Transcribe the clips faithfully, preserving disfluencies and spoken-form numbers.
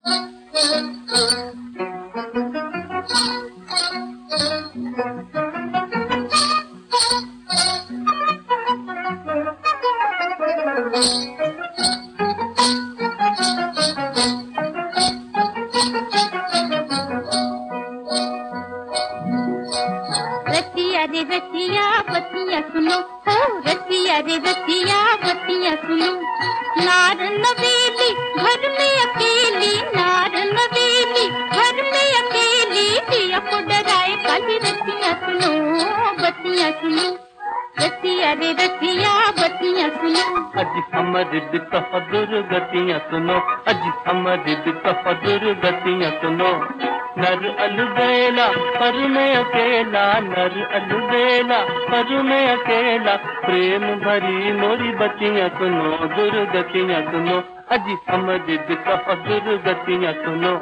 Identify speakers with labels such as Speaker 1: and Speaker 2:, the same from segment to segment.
Speaker 1: रतिया रे रतिया बतिया सुनो, हो रतिया रे रतिया बतिया सुनो। नार नवेली घर में अकेली, नार नवेली घर में अकेली, दिया को डराए काली रतिया सुनो, बतिया सुनो। रतिया रे रतिया बतिया सुनो।
Speaker 2: अज हमारी बितह दुर्गतियाँ सुनो, अज हमारी बितह दुर्गतियाँ सुनो। नर अलबेला पर में अकेला, नर अलबेला पर में अकेला, प्रेम भरी मोरी बतियाँ सुनो, दुर्गतियाँ सुनो। अज हमारी बितह दुर्गतियाँ सुनो।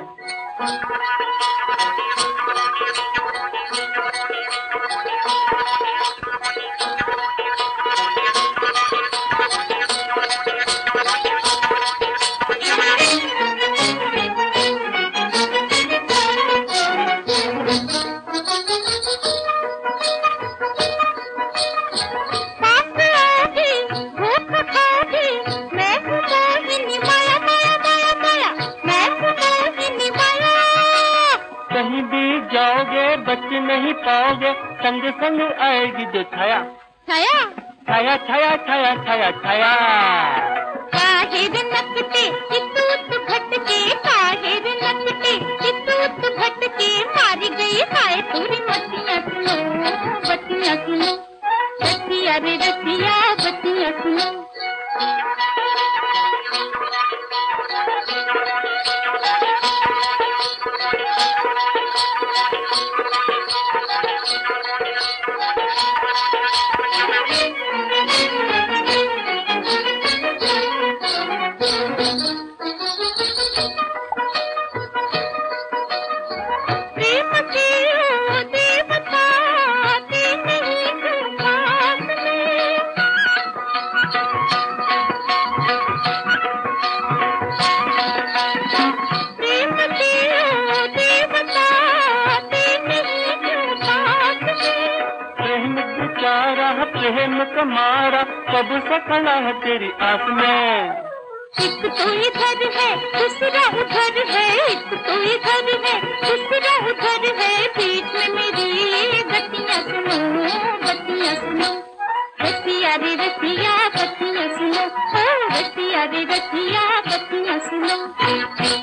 Speaker 2: कहीं भी जाओगे बच नहीं पाओगे, संग संग आएगी जो छाया,
Speaker 1: छाया
Speaker 2: छाया छाया छाया छाया छाया।
Speaker 1: काहेर नकटे इतूत भटके, काहेर नकटे इतूत भटके, मारी गई हाय पूरी मतियाँ सुनो, बतियाँ सुनो। रतिया रे रतिया बतियाँ सुनो। प्रेम कमारा कब से खड़ा है तेरी आस में। एक तो इधर है दूसरा उधर है, एक तो इधर है दूसरा उधर है, बीच में मेरी गतियाँ सुनो, बतियाँ सुनो। रतिया रे रतिया बतियाँ सुनो, रतिया रे रतिया बतियाँ सुनो।